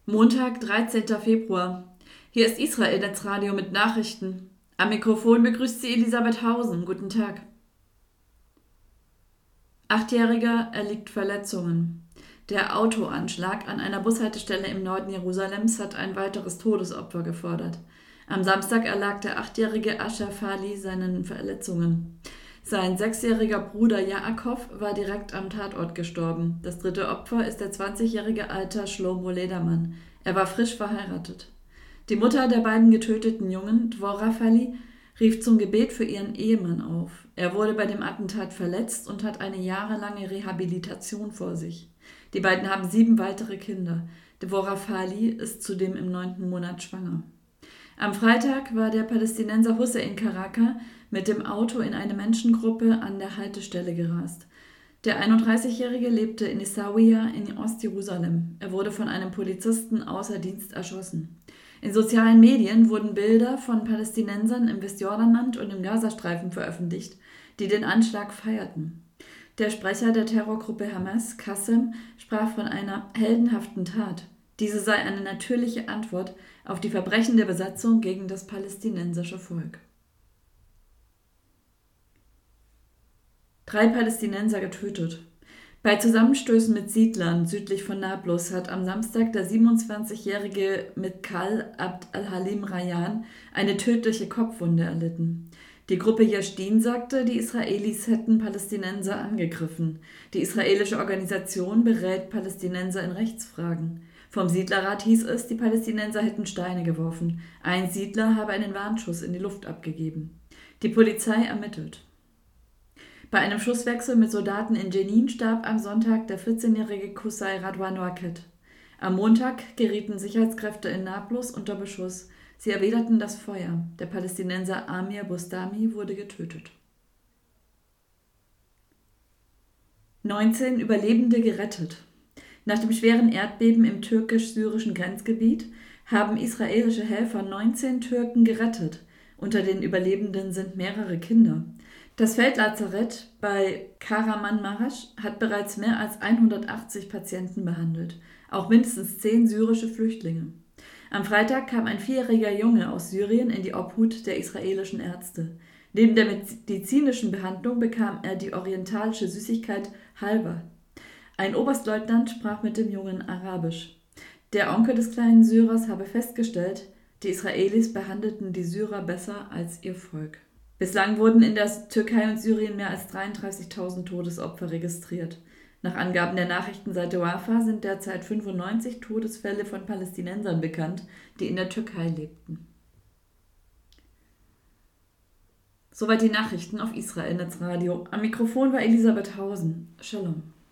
Montag, 13. Februar. Hier ist Israel Netzradio mit Nachrichten. Am Mikrofon begrüßt sie Elisabeth Hausen. Guten Tag. Achtjähriger erliegt Verletzungen. Der Autoanschlag an einer Bushaltestelle im Norden Jerusalems hat ein weiteres Todesopfer gefordert. Am Samstag erlag der achtjährige Ashraf Ali seinen Verletzungen. Sein 6-jähriger Bruder Yaakov war direkt am Tatort gestorben. Das dritte Opfer ist der 20-jährige Alter Shlomo Ledermann. Er war frisch verheiratet. Die Mutter der beiden getöteten Jungen, Dvorah Fali, rief zum Gebet für ihren Ehemann auf. Er wurde bei dem Attentat verletzt und hat eine jahrelange Rehabilitation vor sich. Die beiden haben 7 weitere Kinder. Dvorah Fali ist zudem im 9. Monat schwanger. Am Freitag war der Palästinenser Hussein Karaka mit dem Auto in eine Menschengruppe an der Haltestelle gerast. Der 31-Jährige lebte in Essaouira in Ostjerusalem. Er wurde von einem Polizisten außer Dienst erschossen. In sozialen Medien wurden Bilder von Palästinensern im Westjordanland und im Gazastreifen veröffentlicht, die den Anschlag feierten. Der Sprecher der Terrorgruppe Hamas, Qassem, sprach von einer heldenhaften Tat. Diese sei eine natürliche Antwort auf die Verbrechen der Besatzung gegen das palästinensische Volk. 3 Palästinenser getötet. Bei Zusammenstößen mit Siedlern südlich von Nablus hat am Samstag der 27-jährige Mitkal Abd al-Halim Rayan eine tödliche Kopfwunde erlitten. Die Gruppe Yashdin sagte, die Israelis hätten Palästinenser angegriffen. Die israelische Organisation berät Palästinenser in Rechtsfragen. Vom Siedlerrat hieß es, die Palästinenser hätten Steine geworfen. Ein Siedler habe einen Warnschuss in die Luft abgegeben. Die Polizei ermittelt. Bei einem Schusswechsel mit Soldaten in Jenin starb am Sonntag der 14-jährige Qusay Radwan Waqed. Am Montag gerieten Sicherheitskräfte in Nablus unter Beschuss. Sie erwiderten das Feuer. Der Palästinenser Amir Bostami wurde getötet. 19 Überlebende gerettet. Nach dem schweren Erdbeben im türkisch-syrischen Grenzgebiet haben israelische Helfer 19 Türken gerettet. Unter den Überlebenden sind mehrere Kinder. Das Feldlazarett bei Kahramanmaraş hat bereits mehr als 180 Patienten behandelt, auch mindestens 10 syrische Flüchtlinge. Am Freitag kam ein 4-jähriger Junge aus Syrien in die Obhut der israelischen Ärzte. Neben der medizinischen Behandlung bekam er die orientalische Süßigkeit Halwa. Ein Oberstleutnant sprach mit dem Jungen Arabisch. Der Onkel des kleinen Syrers habe festgestellt, die Israelis behandelten die Syrer besser als ihr Volk. Bislang wurden in der Türkei und Syrien mehr als 33.000 Todesopfer registriert. Nach Angaben der Nachrichtenseite Wafa sind derzeit 95 Todesfälle von Palästinensern bekannt, die in der Türkei lebten. Soweit die Nachrichten auf Israel Netzradio. Am Mikrofon war Elisabeth Hausen. Shalom.